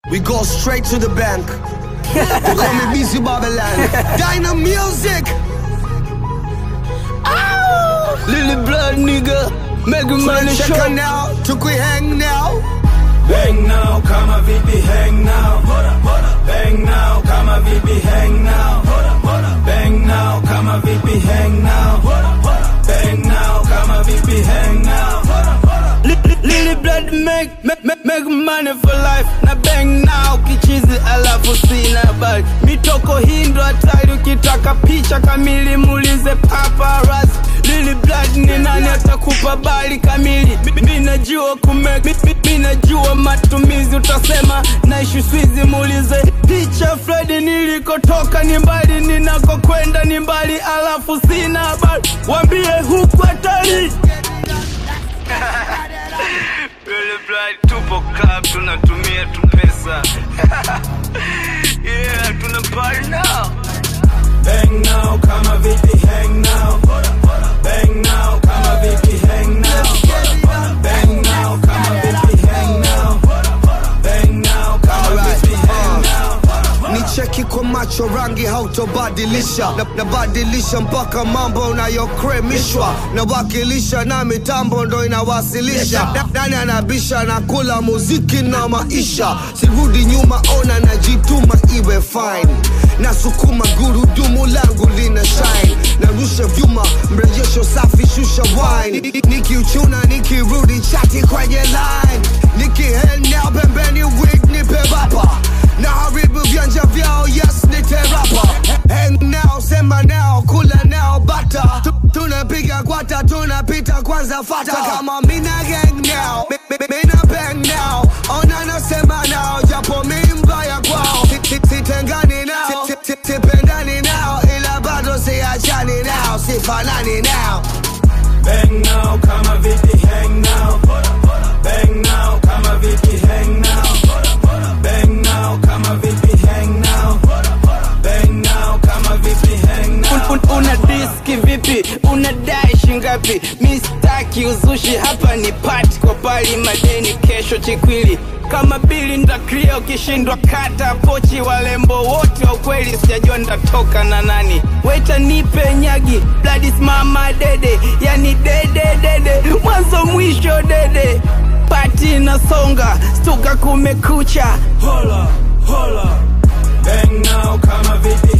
We go straight to the bank. They call me BC Babylon. Dyna Music. Ow! Lily Blood nigga. Mega Money Show. Check now. Took we hang now. Bang now, kama vipi hang now. Bang now, kama vipi hang now. Bang now, kama vipi hang now. Bang now, kama vipi hang now. Lily Blood make money for life. Na bang now, kichizi alafu sina bali. Mitoko hindo hatari ukitaka picha kamili muulize paparazzi. Lily Blood ni nani atakupa bali kamili. Minajua kumake, minajua matumizi. Utasema naishi Swizi muulize picha Freddy nilikotoka ni mbali, ninakokwenda ni mbali alafu sina habari. Wambie huku hatari. Lily Blood tupo club tunatumia tu pesa. Yeah, tuna party now. Bang now, kama vipi hang now. Bang now, kama vipi hang now. Bang now, kama vipi hang now. Bang now, kama vipi hang now. Ni cheki kwa macho rangi hautobadilisha. Nabadilisha mpaka mambo unayokremishwa. Nawakilisha na mitambo ndo inawasilisha. Nani anabisha na kula muziki na maisha. Sirudi nyuma ona najituma iwe fine. Nasukuma gurudumu langu lina shine. Narusha vyuma mrejesho safi shusha wine. Nikiuchuna nikirudi chati kwenye line. Nikihang now pembeni wig nipe rapa. Na haribu vyanja vyao yes nite rapa. Hang now sema now kula now bata. Tunapiga kwata tunapita kwanza fata. Kama mina gang now mina bang now. Ona nasema now japo mi mbaya kwao. Sitengani now sipendani now. Ila bado siachani now. Sifanani now. Bang now, kama vipi hang now. Bang now, kama vipi hang now. Bang now, kama vipi hang now. Bang now, kama vipi hang now. Una diski vipi? Unadai shingapi? Mistaki uzushi hapa ni party kwa pali madeni kesho chikwili. Kama bili ndakria ukishindwa kata pochi walembo wote wa ukweli sijajua ndatoka na nani. Waita nipe nyagi, blood is mama dede. Yani dede, mwanzo mwisho dede. Party na songa, stuka kumekucha. Hola. Bang now, kama vipi